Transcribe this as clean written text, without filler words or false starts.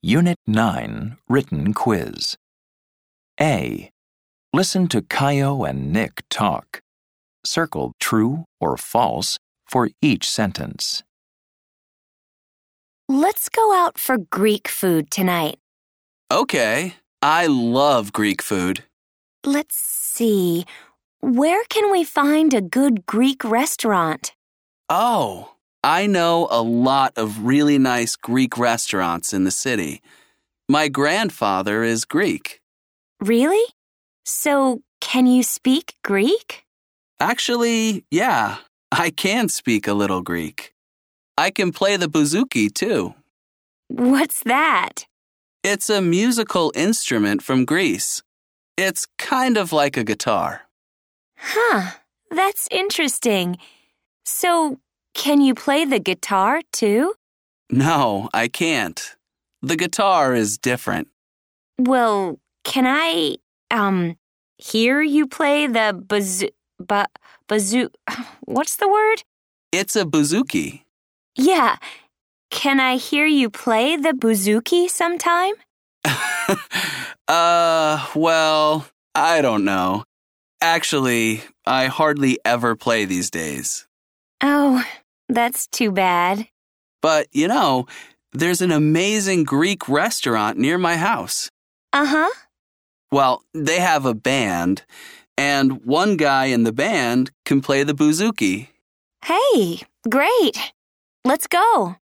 Unit 9 Written Quiz. A. Listen to Kaio and Nick talk. Circle true or false for each sentence. Let's go out for Greek food tonight. Okay, I love Greek food. Let's see. Where can we find a good Greek restaurant? Oh, I know a lot of really nice Greek restaurants in the city. My grandfather is Greek. Really? So, can you speak Greek? Actually, yeah, I can speak a little Greek. I can play the bouzouki, too. What's that? It's a musical instrument from Greece. It's kind of like a guitar. Huh, that's interesting. So, can you play the guitar, too? No, I can't. The guitar is different. Well, can I, hear you play the what's the word? It's a bouzouki. Yeah. Can I hear you play the bouzouki sometime? Well, I don't know. Actually, I hardly ever play these days. Oh, that's too bad. But, there's an amazing Greek restaurant near my house. Uh-huh. Well, they have a band, and one guy in the band can play the bouzouki. Hey, great. Let's go.